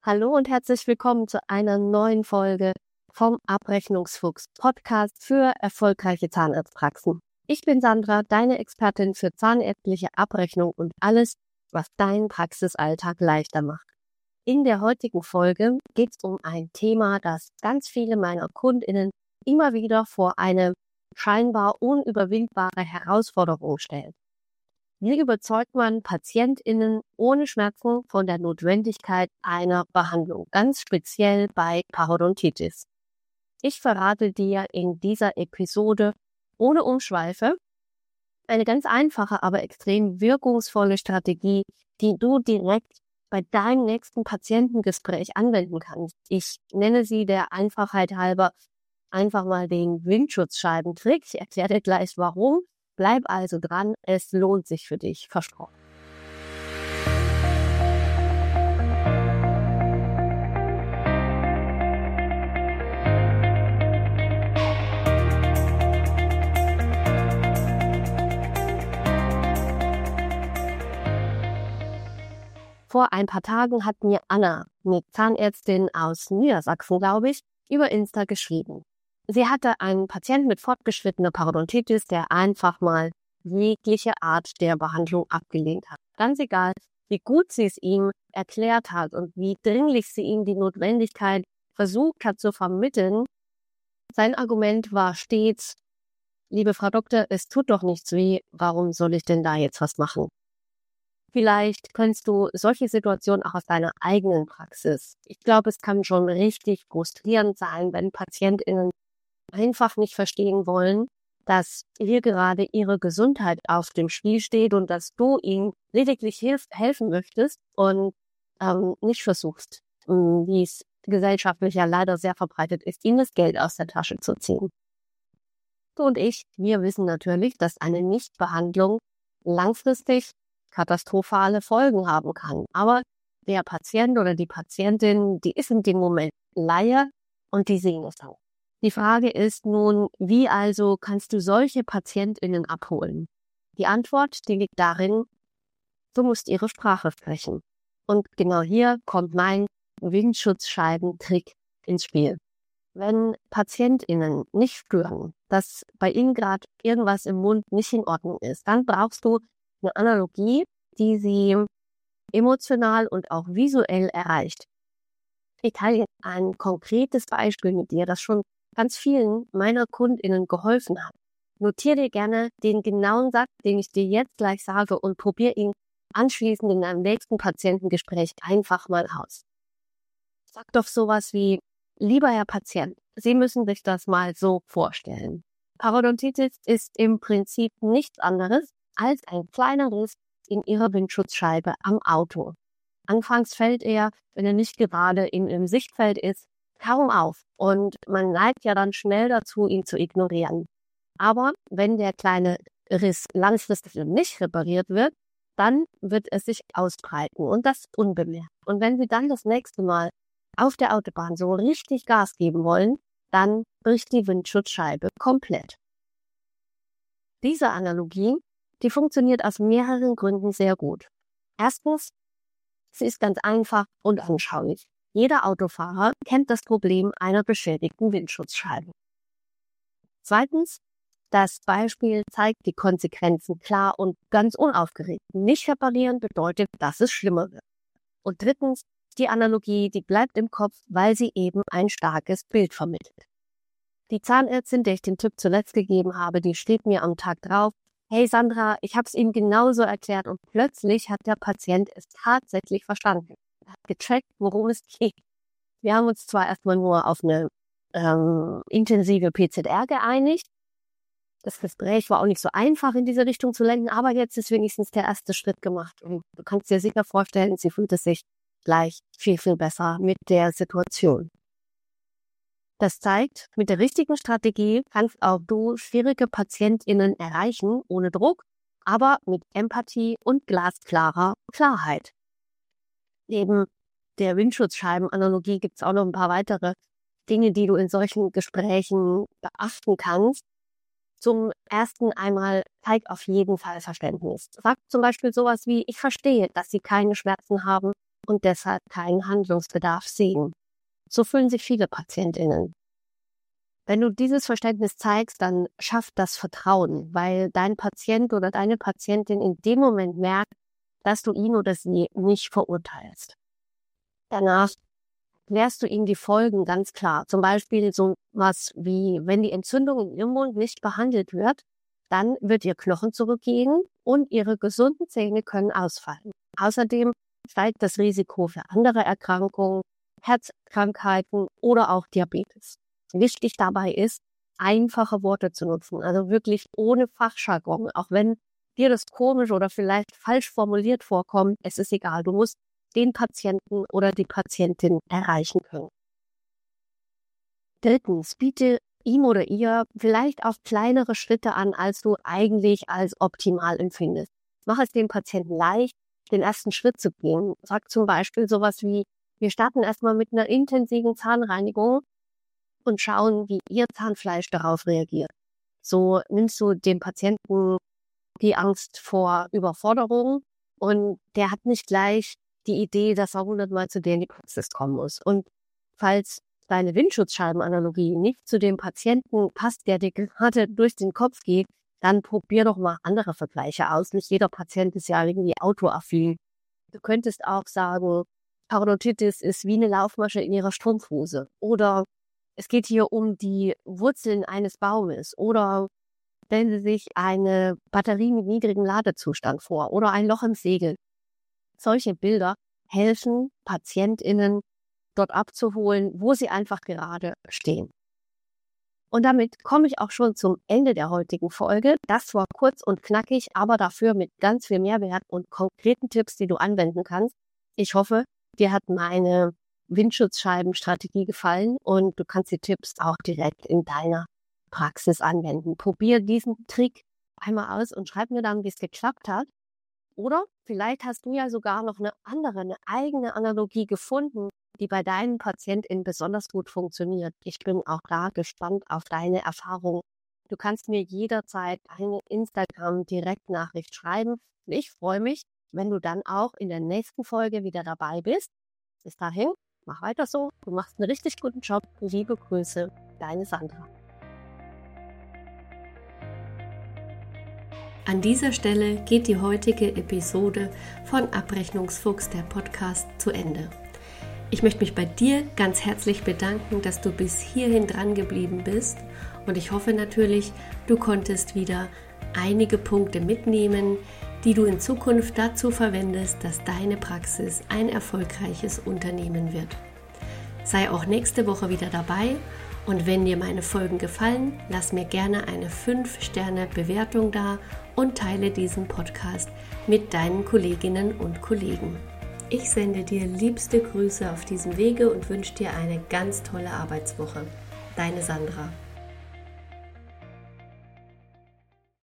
Hallo und herzlich willkommen zu einer neuen Folge vom Abrechnungsfuchs Podcast für erfolgreiche Zahnarztpraxen. Ich bin Sandra, deine Expertin für zahnärztliche Abrechnung und alles, was deinen Praxisalltag leichter macht. In der heutigen Folge geht es um ein Thema, das ganz viele meiner KundInnen immer wieder vor eine scheinbar unüberwindbare Herausforderung stellt. Wie überzeugt man PatientInnen ohne Schmerzen von der Notwendigkeit einer Behandlung, ganz speziell bei Parodontitis? Ich verrate dir in dieser Episode ohne Umschweife eine ganz einfache, aber extrem wirkungsvolle Strategie, die du direkt bei deinem nächsten Patientengespräch anwenden kannst. Ich nenne sie der Einfachheit halber einfach mal den Windschutzscheibentrick. Ich erkläre dir gleich warum. Bleib also dran, es lohnt sich für dich, versprochen. Vor ein paar Tagen hat mir Anna, eine Zahnärztin aus Niedersachsen, glaube ich, über Insta geschrieben. Sie hatte einen Patienten mit fortgeschrittener Parodontitis, der einfach mal jegliche Art der Behandlung abgelehnt hat. Ganz egal, wie gut sie es ihm erklärt hat und wie dringlich sie ihm die Notwendigkeit versucht hat zu vermitteln. Sein Argument war stets: Liebe Frau Doktor, es tut doch nichts weh, warum soll ich denn da jetzt was machen? Vielleicht kennst du solche Situationen auch aus deiner eigenen Praxis. Ich glaube, es kann schon richtig frustrierend sein, wenn PatientInnen einfach nicht verstehen wollen, dass hier gerade ihre Gesundheit auf dem Spiel steht und dass du ihnen lediglich helfen möchtest und nicht versuchst, wie es gesellschaftlich ja leider sehr verbreitet ist, ihnen das Geld aus der Tasche zu ziehen. Du und ich, wir wissen natürlich, dass eine Nichtbehandlung langfristig katastrophale Folgen haben kann. Aber der Patient oder die Patientin, die ist in dem Moment Laie und die sehen es auch. Die Frage ist nun, wie also kannst du solche PatientInnen abholen? Die Antwort, die liegt darin, du musst ihre Sprache sprechen. Und genau hier kommt mein Windschutzscheibentrick ins Spiel. Wenn PatientInnen nicht spüren, dass bei ihnen gerade irgendwas im Mund nicht in Ordnung ist, dann brauchst du eine Analogie, die sie emotional und auch visuell erreicht. Ich teile jetzt ein konkretes Beispiel mit dir, das schon ganz vielen meiner KundInnen geholfen hat. Notiere dir gerne den genauen Satz, den ich dir jetzt gleich sage, und probier ihn anschließend in deinem nächsten Patientengespräch einfach mal aus. Sag doch sowas wie: Lieber Herr Patient, Sie müssen sich das mal so vorstellen. Parodontitis ist im Prinzip nichts anderes als ein kleiner Riss in Ihrer Windschutzscheibe am Auto. Anfangs fällt er, wenn er nicht gerade im Sichtfeld ist, kaum auf und man neigt ja dann schnell dazu, ihn zu ignorieren. Aber wenn der kleine Riss langfristig nicht repariert wird, dann wird es sich ausbreiten und das unbemerkt. Und wenn Sie dann das nächste Mal auf der Autobahn so richtig Gas geben wollen, dann bricht die Windschutzscheibe komplett. Diese Analogie, die funktioniert aus mehreren Gründen sehr gut. Erstens, sie ist ganz einfach und anschaulich. Jeder Autofahrer kennt das Problem einer beschädigten Windschutzscheibe. Zweitens, das Beispiel zeigt die Konsequenzen klar und ganz unaufgeregt. Nicht reparieren bedeutet, dass es schlimmer wird. Und drittens, die Analogie, die bleibt im Kopf, weil sie eben ein starkes Bild vermittelt. Die Zahnärztin, der ich den Tipp zuletzt gegeben habe, die steht mir am Tag drauf: Hey Sandra, ich habe es ihm genauso erklärt und plötzlich hat der Patient es tatsächlich verstanden. Er hat gecheckt, worum es geht. Wir haben uns zwar erstmal nur auf eine intensive PZR geeinigt. Das Gespräch war auch nicht so einfach in diese Richtung zu lenken, aber jetzt ist wenigstens der erste Schritt gemacht. Und du kannst dir sicher vorstellen, sie fühlt es sich gleich viel, viel besser mit der Situation. Das zeigt, mit der richtigen Strategie kannst auch du schwierige PatientInnen erreichen, ohne Druck, aber mit Empathie und glasklarer Klarheit. Neben der Windschutzscheibenanalogie gibt es auch noch ein paar weitere Dinge, die du in solchen Gesprächen beachten kannst. Zum ersten einmal, zeig auf jeden Fall Verständnis. Sag zum Beispiel sowas wie: Ich verstehe, dass Sie keine Schmerzen haben, und deshalb keinen Handlungsbedarf sehen. So fühlen sich viele PatientInnen. Wenn du dieses Verständnis zeigst, dann schafft das Vertrauen, weil dein Patient oder deine Patientin in dem Moment merkt, dass du ihn oder sie nicht verurteilst. Danach klärst du ihnen die Folgen ganz klar. Zum Beispiel so was wie, wenn die Entzündung in ihrem Mund nicht behandelt wird, dann wird ihr Knochen zurückgehen und ihre gesunden Zähne können ausfallen. Außerdem steigt das Risiko für andere Erkrankungen, Herzkrankheiten oder auch Diabetes. Wichtig dabei ist, einfache Worte zu nutzen, also wirklich ohne Fachjargon. Auch wenn dir das komisch oder vielleicht falsch formuliert vorkommt, es ist egal, du musst den Patienten oder die Patientin erreichen können. Drittens, biete ihm oder ihr vielleicht auch kleinere Schritte an, als du eigentlich als optimal empfindest. Mach es dem Patienten leicht, den ersten Schritt zu gehen. Sag zum Beispiel sowas wie, wir starten erstmal mit einer intensiven Zahnreinigung und schauen, wie ihr Zahnfleisch darauf reagiert. So nimmst du dem Patienten die Angst vor Überforderung und der hat nicht gleich die Idee, dass er 100-mal zu dir in die Praxis kommen muss. Und falls deine Windschutzscheibenanalogie nicht zu dem Patienten passt, der dir gerade durch den Kopf geht, dann probier doch mal andere Vergleiche aus. Nicht jeder Patient ist ja irgendwie autoaffin. Du könntest auch sagen, Parodontitis ist wie eine Laufmasche in ihrer Strumpfhose. Oder es geht hier um die Wurzeln eines Baumes. Oder stellen Sie sich eine Batterie mit niedrigem Ladezustand vor oder ein Loch im Segel. Solche Bilder helfen PatientInnen, dort abzuholen, wo sie einfach gerade stehen. Und damit komme ich auch schon zum Ende der heutigen Folge. Das war kurz und knackig, aber dafür mit ganz viel Mehrwert und konkreten Tipps, die du anwenden kannst. Ich hoffe, dir hat meine Windschutzscheibenstrategie gefallen und du kannst die Tipps auch direkt in deiner Praxis anwenden. Probier diesen Trick einmal aus und schreib mir dann, wie es geklappt hat. Oder vielleicht hast du ja sogar noch eine eigene Analogie gefunden, die bei deinen PatientInnen besonders gut funktioniert. Ich bin auch da gespannt auf deine Erfahrungen. Du kannst mir jederzeit eine Instagram-Direktnachricht schreiben. Ich freue mich, wenn du dann auch in der nächsten Folge wieder dabei bist. Bis dahin, mach weiter so. Du machst einen richtig guten Job. Liebe Grüße, deine Sandra. An dieser Stelle geht die heutige Episode von Abrechnungsfuchs, der Podcast, zu Ende. Ich möchte mich bei dir ganz herzlich bedanken, dass du bis hierhin dran geblieben bist und ich hoffe natürlich, du konntest wieder einige Punkte mitnehmen, die du in Zukunft dazu verwendest, dass deine Praxis ein erfolgreiches Unternehmen wird. Sei auch nächste Woche wieder dabei und wenn dir meine Folgen gefallen, lass mir gerne eine 5-Sterne-Bewertung da und teile diesen Podcast mit deinen Kolleginnen und Kollegen. Ich sende dir liebste Grüße auf diesem Wege und wünsche dir eine ganz tolle Arbeitswoche. Deine Sandra.